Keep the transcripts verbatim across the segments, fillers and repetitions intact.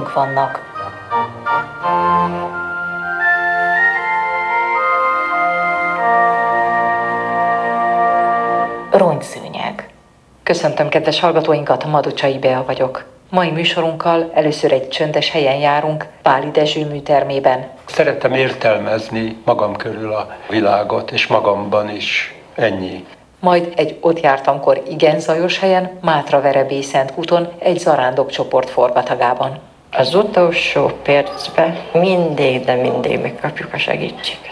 fotóink vannak. Rongyszőnyeg. Köszöntöm kedves hallgatóinkat, Maducsai Bea vagyok. Mai műsorunkkal először egy csöndes helyen járunk, Páli Dezső műtermében. Szeretem értelmezni magam körül a világot, és magamban is. Ennyi. Majd egy ott jártamkor igen zajos helyen, Mátra-Verebélyszent úton, egy zarándok csoport forgatagában. Az utolsó percben mindig, de mindig megkapjuk a segítséget.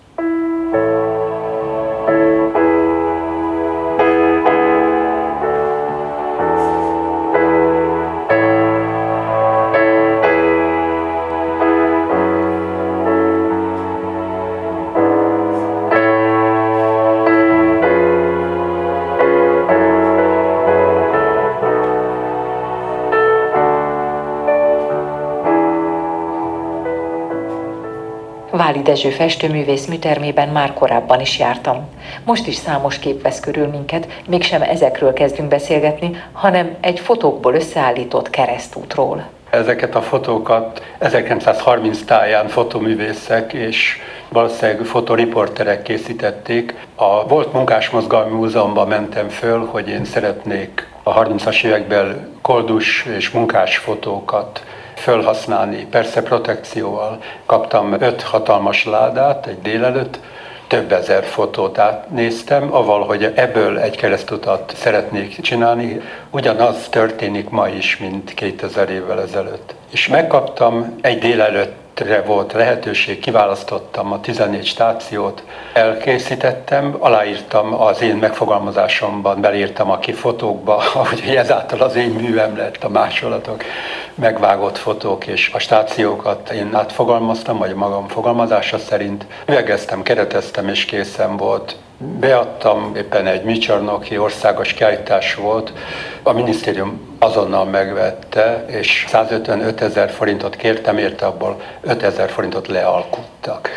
Páli Dezső festőművész műtermében már korábban is jártam. Most is számos kép vesz körül minket, mégsem ezekről kezdünk beszélgetni, hanem egy fotókból összeállított keresztútról. Ezeket a fotókat ezerkilencszázharminc táján fotoművészek és valószínűleg fotoriporterek készítették. A Volt Munkásmozgalmi Múzeumban mentem föl, hogy én szeretnék a harmincas években koldus és munkás fotókat fölhasználni. Persze protekcióval. Kaptam öt hatalmas ládát egy délelőtt, több ezer fotót átnéztem, avval, hogy ebből egy keresztutat szeretnék csinálni. Ugyanaz történik ma is, mint kétezer évvel ezelőtt. És megkaptam, egy délelőttre volt lehetőség, kiválasztottam a tizennégy stációt, elkészítettem, aláírtam az én megfogalmazásomban, belírtam a kifotókba, ahogy ezáltal az én művem lett, a másolatok, megvágott fotók, és a stációkat én átfogalmaztam, vagy magam fogalmazása szerint. Üvegeztem, kereteztem, és készen volt. Beadtam, éppen egy műcsarnoki országos kiállítás volt, a minisztérium azonnal megvette, és százötvenöt ezer forintot kértem érte, abból ötezer forintot lealkuttak.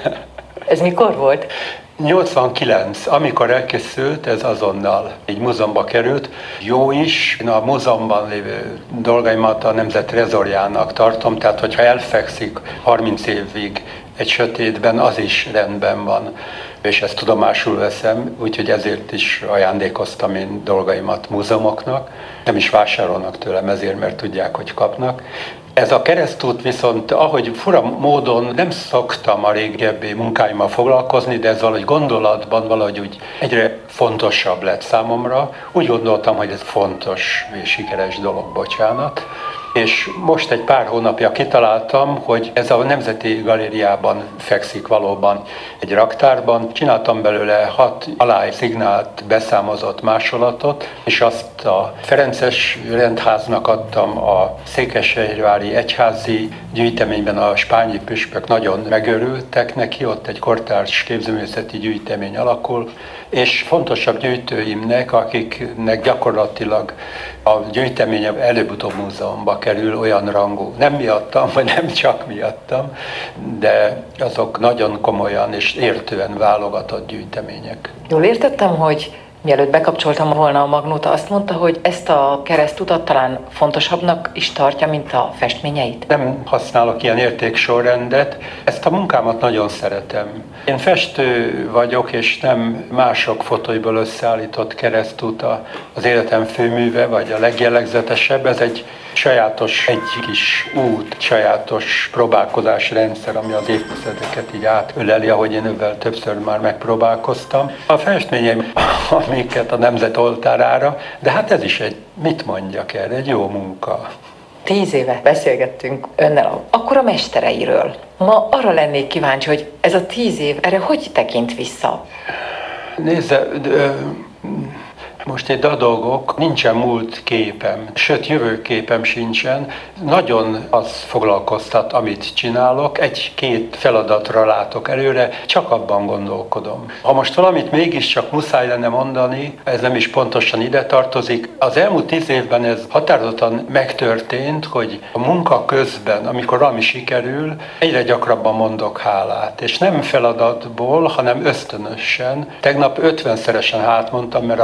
Ez mikor volt? nyolcvankilenc, amikor elkészült, ez azonnal egy múzeumba került. Jó is, én a múzeumban lévő dolgaimat a Nemzet Trezorjának tartom, tehát hogyha elfekszik harminc évig egy sötétben, az is rendben van, és ezt tudomásul veszem, úgyhogy ezért is ajándékoztam én dolgaimat múzeumoknak. Nem is vásárolnak tőlem ezért, mert tudják, hogy kapnak. Ez a keresztút viszont, ahogy fura módon nem szoktam a régebbi munkáimmal foglalkozni, de ez valahogy gondolatban valahogy úgy egyre fontosabb lett számomra. Úgy gondoltam, hogy ez fontos és sikeres dolog, bocsánat. És most egy pár hónapja kitaláltam, hogy ez a Nemzeti Galériában fekszik valóban egy raktárban. Csináltam belőle hat alá szignált, beszámozott másolatot, és azt a Ferences rendháznak adtam, a Székesfehérvári egyházi gyűjteményben a spányi püspök nagyon megörültek neki, ott egy kortárs képzőművészeti gyűjtemény alakul, és fontosabb gyűjtőimnek, akiknek gyakorlatilag a gyűjtemény előbb-utóbb múzeumba kerül, olyan rangú. Nem miattam, vagy nem csak miattam, de azok nagyon komolyan és értően válogatott gyűjtemények. Jól értettem, hogy mielőtt bekapcsoltam volna a magnót, azt mondta, hogy ezt a keresztutat talán fontosabbnak is tartja, mint a festményeit? Nem használok ilyen értéksorrendet, ezt a munkámat nagyon szeretem. Én festő vagyok, és nem mások fotóiból összeállított keresztút az életem főműve, vagy a legjellegzetesebb. Ez egy sajátos, egy kis út, sajátos próbálkozásrendszer, ami az évtizedeket így átöleli, ahogy én ővel többször már megpróbálkoztam. A festményeim, amiket a nemzet oltárára, de hát ez is egy, mit mondjak erre, egy jó munka. Tíz éve beszélgettünk önnel akkor a mestereiről. Ma arra lennék kíváncsi, hogy ez a tíz év, erre hogy tekint vissza? Nézze, de, most egy dadogok, nincsen múlt képem, sőt jövőképem sincsen. Nagyon az foglalkoztat, amit csinálok, egy-két feladatra látok előre, csak abban gondolkodom. Ha most valamit mégiscsak muszáj lenne mondani, ez nem is pontosan ide tartozik. Az elmúlt tíz évben ez határozottan megtörtént, hogy a munka közben, amikor valami sikerül, egyre gyakrabban mondok hálát. És nem feladatból, hanem ösztönösen. Tegnap ötvenszeresen hálát mondtam, mert a printer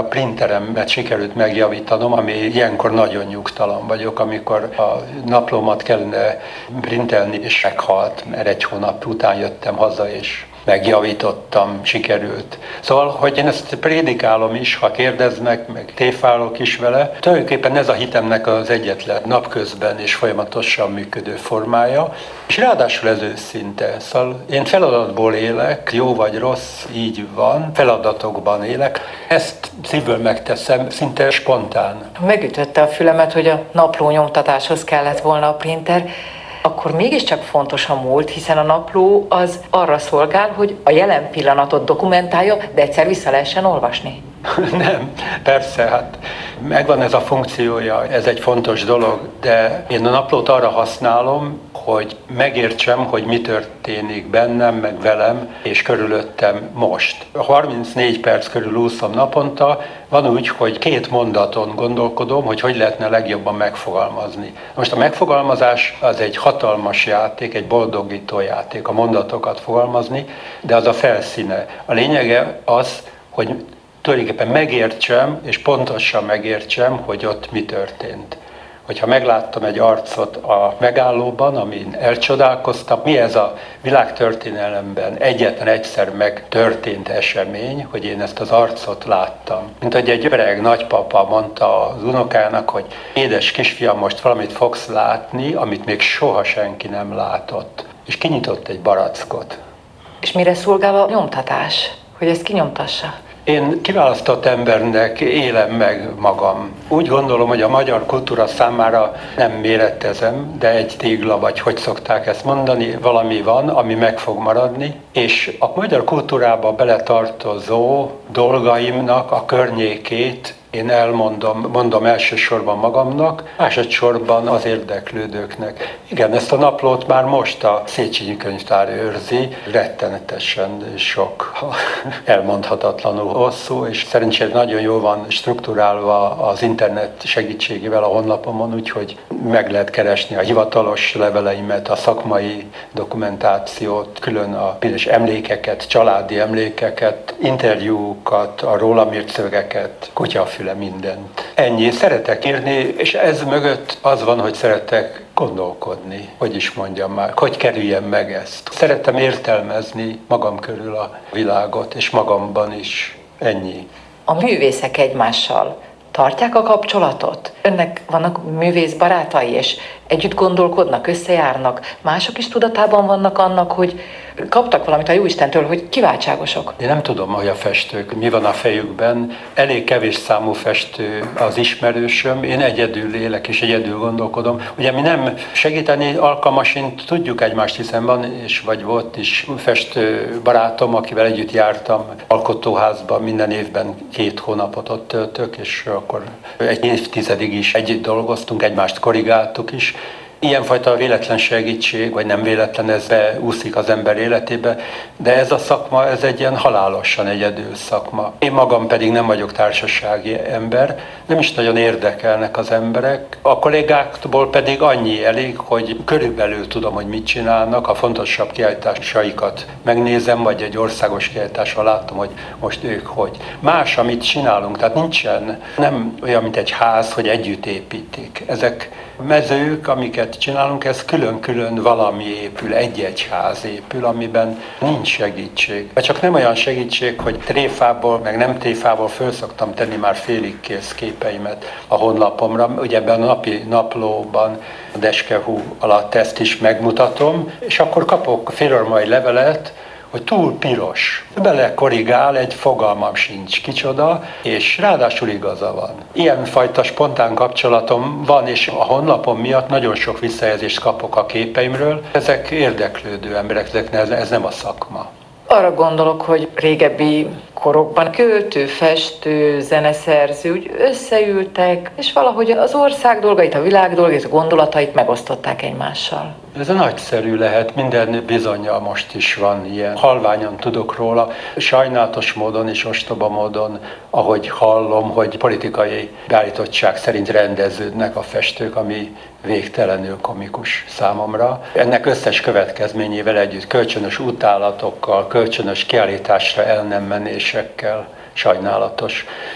printeremet sikerült megjavítanom, ami ilyenkor nagyon nyugtalan vagyok, amikor a naplómat kellene printelni, és meghalt, mert egy hónap után jöttem haza, és megjavítottam, sikerült. Szóval, hogy én ezt prédikálom is, ha kérdeznek, meg téfálok is vele, tulajdonképpen ez a hitemnek az egyetlen napközben és folyamatosan működő formája, és ráadásul ez őszinte. Szóval én feladatból élek, jó vagy rossz, így van, feladatokban élek, ezt szívből megteszem, szinte spontán. Megütötte a fülemet, hogy a napló nyomtatáshoz kellett volna a printer, akkor mégiscsak fontos a múlt, hiszen a napló az arra szolgál, hogy a jelen pillanatot dokumentálja, de egyszer vissza lehessen olvasni. Nem, persze, hát megvan ez a funkciója, ez egy fontos dolog, de én a naplót arra használom, hogy megértsem, hogy mi történik bennem, meg velem, és körülöttem most. harmincnégy perc körül úszom naponta, van úgy, hogy két mondaton gondolkodom, hogy hogy lehetne legjobban megfogalmazni. Most a megfogalmazás az egy hatalmas játék, egy boldogító játék, a mondatokat fogalmazni, de az a felszíne. A lényege az, hogy tulajdonképpen megértsem, és pontosan megértsem, hogy ott mi történt. Hogyha megláttam egy arcot a megállóban, amin elcsodálkoztam, mi ez a világtörténelemben egyetlen egyszer megtörtént esemény, hogy én ezt az arcot láttam. Mint hogy egy öreg nagypapa mondta az unokának, hogy édes kisfiam, most valamit fogsz látni, amit még soha senki nem látott. És kinyitott egy barackot. És mire szolgál a nyomtatás? Hogy ezt kinyomtassa? Én kiválasztott embernek élem meg magam. Úgy gondolom, hogy a magyar kultúra számára nem méretezem, de egy tégla, vagy hogy szokták ezt mondani, valami van, ami meg fog maradni, és a magyar kultúrába beletartozó dolgaimnak a környékét én elmondom, mondom elsősorban magamnak, másodszorban az érdeklődőknek. Igen, ezt a naplót már most a Széchenyi Könyvtár őrzi, rettenetesen sok, elmondhatatlanul hosszú, és szerencsére nagyon jól van strukturálva az internet segítségével a honlapomon, úgyhogy meg lehet keresni a hivatalos leveleimet, a szakmai dokumentációt, külön a bizonyos emlékeket, családi emlékeket, interjúkat, a rólam írt szövegeket, kutyafüle, mindent. Ennyi. Szeretek írni, és ez mögött az van, hogy szeretek gondolkodni. Hogy is mondjam már, hogy kerüljem meg ezt. Szeretem értelmezni magam körül a világot, és magamban is. Ennyi. A művészek egymással tartják a kapcsolatot? Önnek vannak művész barátai, és együtt gondolkodnak, összejárnak, mások is tudatában vannak annak, hogy kaptak valamit a Jóistentől, hogy kiváltságosok. Én nem tudom, hogy a festők mi van a fejükben. Elég kevés számú festő az ismerősöm. Én egyedül élek és egyedül gondolkodom. Ugye mi nem segíteni alkalmasint tudjuk egymást, hiszen van és vagy volt is festő barátom, akivel együtt jártam alkotóházban, minden évben két hónapot ott töltök, és akkor egy évtizedig is együtt dolgoztunk, egymást korrigáltuk is. Ilyenfajta véletlen segítség, vagy nem véletlen, ez beúszik az ember életébe, de ez a szakma, ez egy ilyen halálosan egyedül szakma. Én magam pedig nem vagyok társasági ember, nem is nagyon érdekelnek az emberek. A kollégákból pedig annyi elég, hogy körülbelül tudom, hogy mit csinálnak, a fontosabb kiállításaikat megnézem, vagy egy országos kiállításon látom, hogy most ők hogy. Más, amit csinálunk, tehát nincsen, nem olyan, mint egy ház, hogy együtt építik. Ezek mezők, amiket csinálunk, ez külön-külön valami épül, egy-egy ház épül, amiben nincs segítség. Vagy csak nem olyan segítség, hogy tréfából, meg nem tréfából föl szoktam tenni már félig kész képeimet a honlapomra. Ugye ebben a napi naplóban a deskehú alatt ezt is megmutatom, és akkor kapok félormai levelet, hogy túl piros. Bele korrigál, egy fogalmam sincs kicsoda, és ráadásul igaza van. Ilyenfajta spontán kapcsolatom van, és a honlapom miatt nagyon sok visszajelzést kapok a képeimről. Ezek érdeklődő emberek, ezek, ez nem a szakma. Arra gondolok, hogy régebbi korokban költő, festő, zeneszerző úgy összeültek, és valahogy az ország dolgait, a világ dolgait, a gondolatait megosztották egymással. Ez nagyszerű lehet, minden bizonnyal most is van ilyen. Halványan tudok róla, sajnálatos módon és ostoba módon, ahogy hallom, hogy politikai beállítottság szerint rendeződnek a festők, ami végtelenül komikus számomra. Ennek összes következményével együtt, kölcsönös utálatokkal, kölcsönös kiállításra el nem menésekkel, sajnálatos.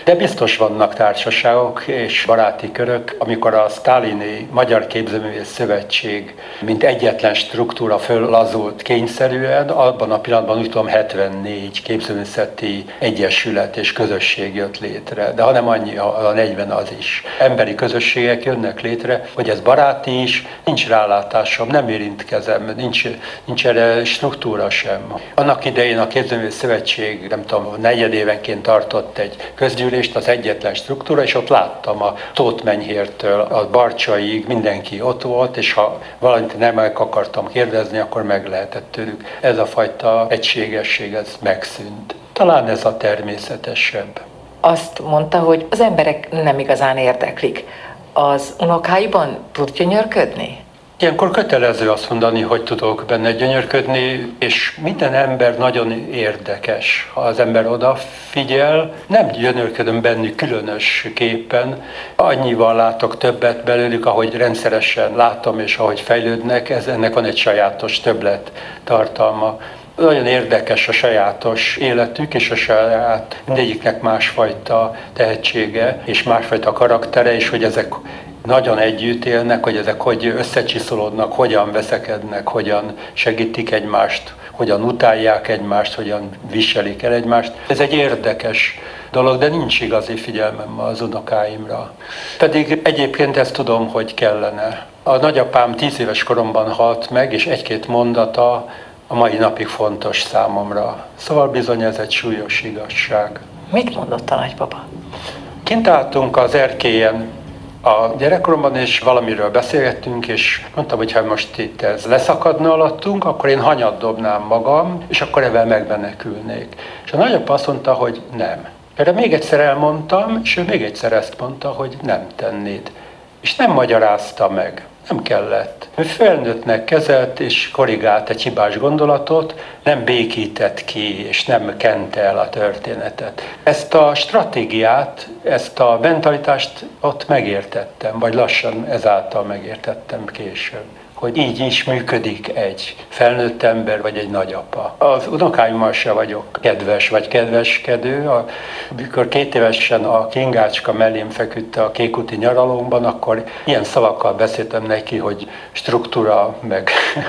De biztos vannak társaságok és baráti körök, amikor a sztálini Magyar Képzőművész Szövetség, mint egyetlen struktúra föllazult kényszerűen, abban a pillanatban úgy tudom hetvennégy képzőművészeti egyesület és közösség jött létre. De ha nem annyi, a negyven az is. Emberi közösségek jönnek létre, hogy ez baráti is, nincs rálátásom, nem érintkezem, nincs, nincs erre struktúra sem. Annak idején a Képzőművész Szövetség, nem tudom, negyedévenként tartott egy közgyűlést, az egyetlen struktúra, és ott láttam a Tóth Menyhértől a Barcsaig, mindenki ott volt, és ha valamit nem meg akartam kérdezni, akkor meg lehetett tőlük. Ez a fajta egységesség, ez megszűnt. Talán ez a természetesebb. Azt mondta, hogy az emberek nem igazán érdeklik. Az unokáiban tud gyönyörködni? Ilyenkor kötelező azt mondani, hogy tudok benne gyönyörködni, és minden ember nagyon érdekes. Ha az ember odafigyel, nem gyönyörködöm bennük különösképpen. Annyival látok többet belőlük, ahogy rendszeresen látom, és ahogy fejlődnek, ez, ennek van egy sajátos többlet tartalma. Nagyon érdekes a sajátos életük, és a saját mindegyiknek másfajta tehetsége, és másfajta karaktere, és hogy ezek nagyon együtt élnek, hogy ezek hogy összecsiszolódnak, hogyan veszekednek, hogyan segítik egymást, hogyan utálják egymást, hogyan viselik el egymást. Ez egy érdekes dolog, de nincs igazi figyelmem az unokáimra. Pedig egyébként ezt tudom, hogy kellene. A nagyapám tíz éves koromban halt meg, és egy-két mondata a mai napig fontos számomra. Szóval bizony ez egy súlyos igazság. Mit mondott a nagypapa? Kint álltunk az erkélyen a gyerekkoromban, és valamiről beszélgettünk, és mondtam, hogy ha most itt ez leszakadna alattunk, akkor én hanyat dobnám magam, és akkor ebben megmenekülnék. És a nagyapa azt mondta, hogy nem. Erre még egyszer elmondtam, és ő még egyszer ezt mondta, hogy nem tennéd. És nem magyarázta meg. Nem kellett. Ő felnőttnek kezelt és korrigált egy hibás gondolatot, nem békített ki, és nem kente el a történetet. Ezt a stratégiát, ezt a mentalitást ott megértettem, vagy lassan ezáltal megértettem később, hogy így is működik egy felnőtt ember, vagy egy nagyapa. Az unokáimmal se vagyok kedves, vagy kedveskedő. Amikor két évesen a kingácska mellém feküdt a kékúti nyaralónkban, akkor ilyen szavakkal beszéltem neki, hogy struktúra, meg,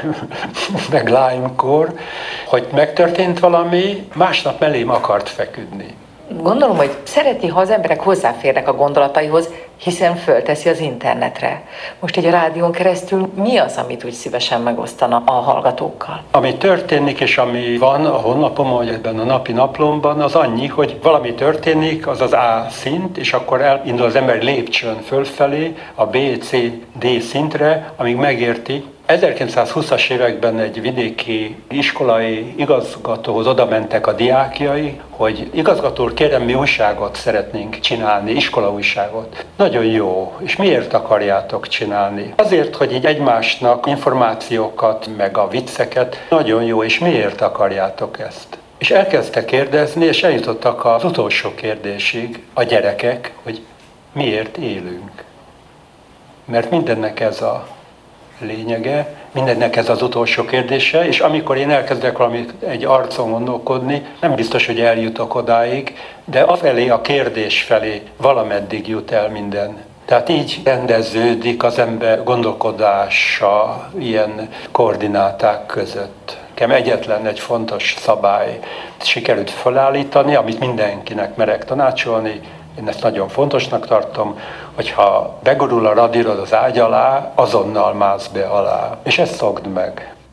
meg lájmkor, hogy megtörtént valami, másnap mellém akart feküdni. Gondolom, hogy szereti, ha az emberek hozzáférnek a gondolataihoz, hiszen fölteszi az internetre. Most egy a rádión keresztül mi az, amit úgy szívesen megosztana a hallgatókkal? Ami történik, és ami van a honlapomon, vagy ebben a napi naplomban, az annyi, hogy valami történik, az az A szint, és akkor elindul az ember lépcsőn fölfelé, a B, C, D szintre, amíg megérti. ezerkilencszázhúszas években egy vidéki iskolai igazgatóhoz oda mentek a diákjai, hogy igazgató úr, kérem, mi újságot szeretnénk csinálni, iskola újságot. Nagyon jó. És miért akarjátok csinálni? Azért, hogy így egymásnak információkat, meg a vicceket. Nagyon jó. És miért akarjátok ezt? És elkezdtek kérdezni, és eljutottak az utolsó kérdésig a gyerekek, hogy miért élünk. Mert mindennek ez a lényege, mindennek ez az utolsó kérdése, és amikor én elkezdek valamit egy arcon gondolkodni, nem biztos, hogy eljutok odáig, de afelé, a kérdés felé valameddig jut el minden. Tehát így rendeződik az ember gondolkodása ilyen koordináták között. Nekem egyetlen egy fontos szabály sikerült felállítani, amit mindenkinek merek tanácsolni, én ezt nagyon fontosnak tartom, hogyha begurul a radírod az ágy alá, azonnal mász be alá. És ezt szokd meg.